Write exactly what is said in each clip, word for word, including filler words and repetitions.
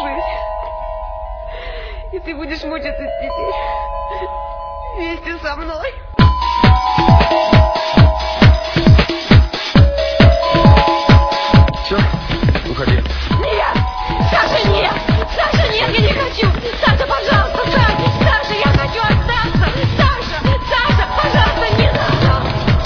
жить. И ты будешь мучиться теперь вместе со мной. Все, уходи. Нет! Саша, нет! Саша, нет, я не хочу! Саша, пожалуйста, Саша! Саша, я хочу остаться! Саша! Саша, пожалуйста, не надо!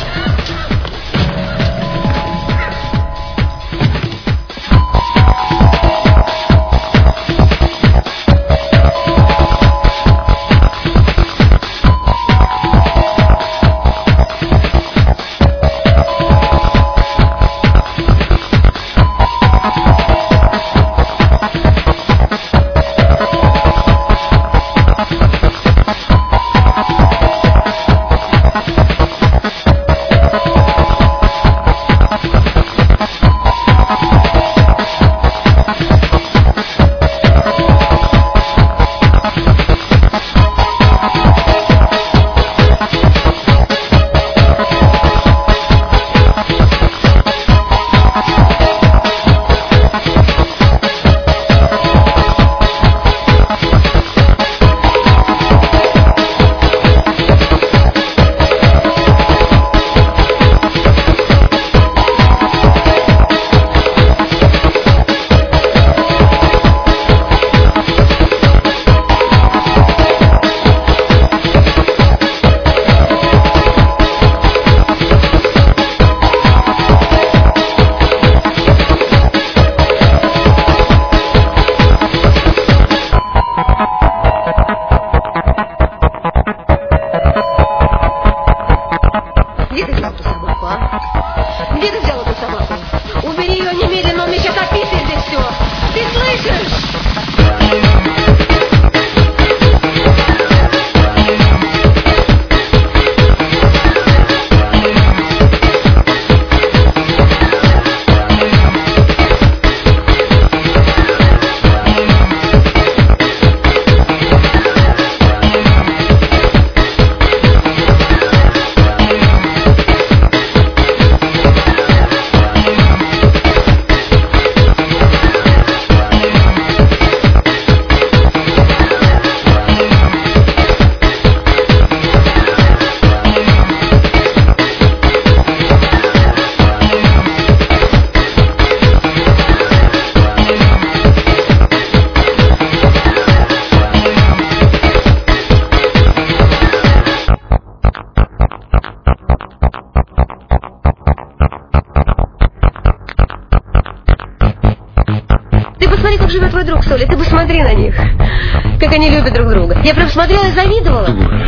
Твой друг, Соля, ты посмотри на них, как они любят друг друга. Я прям смотрела и завидовала. Дура,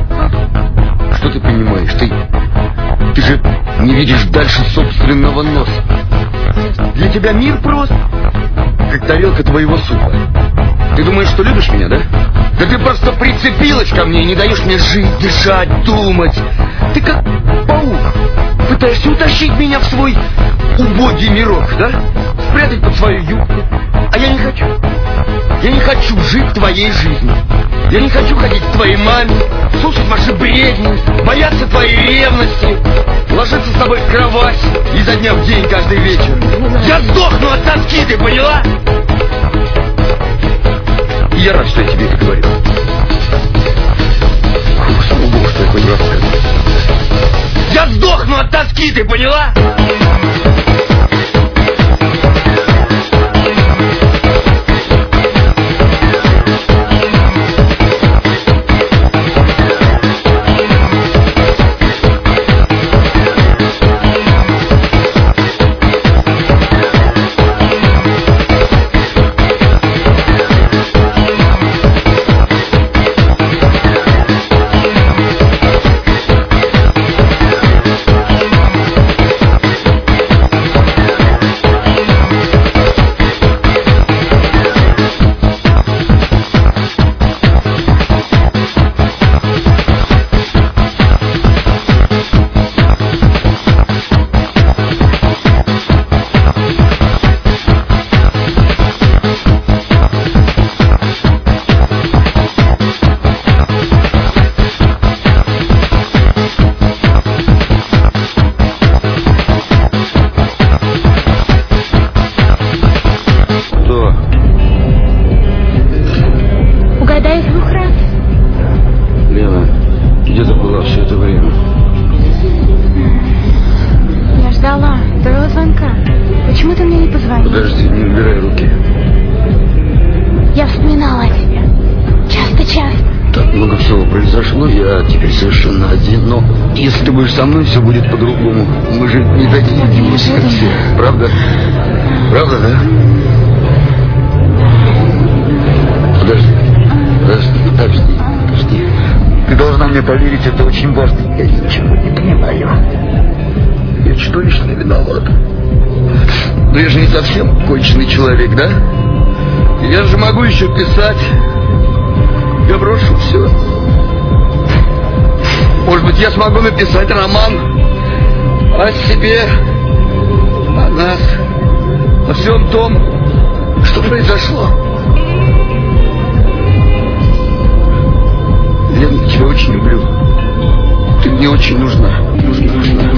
а? Что ты понимаешь? Ты, ты же не видишь дальше собственного носа. Для тебя мир прост, как тарелка твоего супа. Ты думаешь, что любишь меня, да? Да ты просто прицепилась ко мне и не даешь мне жить, дышать, думать. Ты как паук, пытаешься утащить меня в свой убогий мирок, да? Спрятать под свою юбку. А я не хочу. Я не хочу жить твоей жизнью. Я не хочу ходить к твоей маме, слушать ваши бредни, бояться твоей ревности, ложиться с тобой в кровать изо дня в день каждый вечер. Я сдохну от тоски, ты поняла? И я рад, что я тебе это говорю. Фу, слава богу, что я хоть раз сказал. Я сдохну от тоски, ты поняла? угадай с двух раз. Лена, где ты была все это время? Я ждала твоего звонка. Почему ты мне не позвонил? Подожди, не убирай руки. Я вспоминала о тебе. Часто-часто. Так много всего произошло, я теперь совершенно один. Но если ты будешь со мной, все будет по-другому. Мы же не такие идиоты, как все. Правда? Правда, да? Подожди. Подожди, подожди, подожди. Ты должна мне поверить, это очень важно. Я ничего не понимаю. Я чудовищно виноват. Но я же не совсем конченый человек, да? Я же могу еще писать. Я брошу все. Может быть, я смогу написать роман о себе, о нас, о всем том, что произошло. Лена, я тебя очень люблю. Ты мне очень нужна. Нужна, нужна.